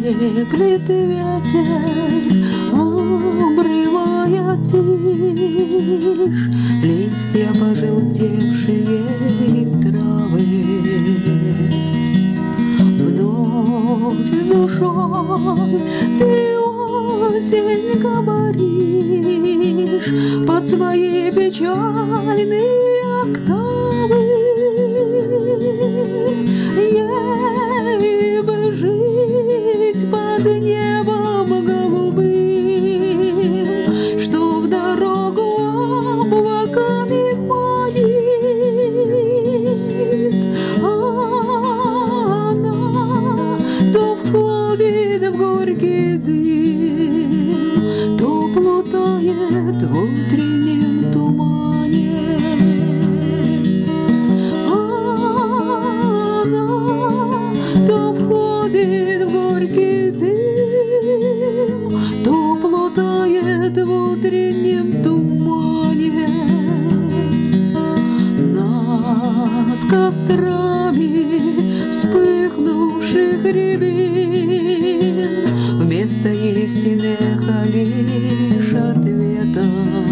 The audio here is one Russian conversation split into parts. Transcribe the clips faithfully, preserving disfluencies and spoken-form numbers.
Треплет ветер, обрывая тишь, листья пожелтевшие и травы. Вновь с душой ты, осень, говоришь под свои печальные октавы. Ей бы жить под небом голубым, что в дорогу облаками манит. А она то входит в горький дым, то плутает в утреннем тумане. То входит в горький дым, то плутает в утреннем тумане. Над кострами вспыхнувших рябин вместо истинных лишь ответа.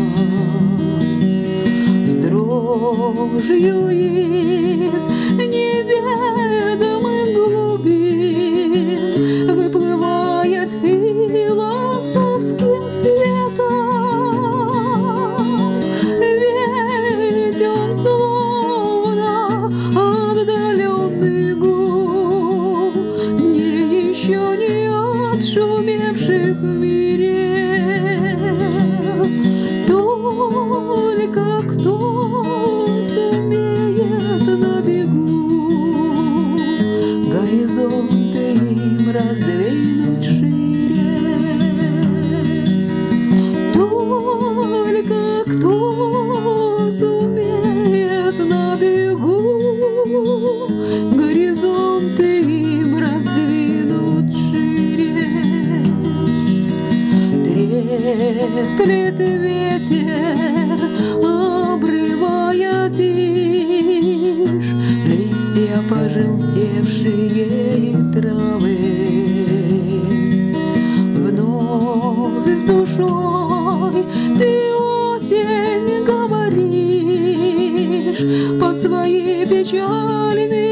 С дрожью из неведомых глубин выплывает философским светом. Ведь он словно отдаленный гул, не еще не отшумевших в мире. Только кто сумеет на бегу горизонты им раздвинуть шире. Только кто сумеет на бегу горизонты им раздвинуть шире. Треплет ветер, обрывая тишь, листья пожелтевшие и травы. Вновь с душой ты, осень, говоришь под свои печальные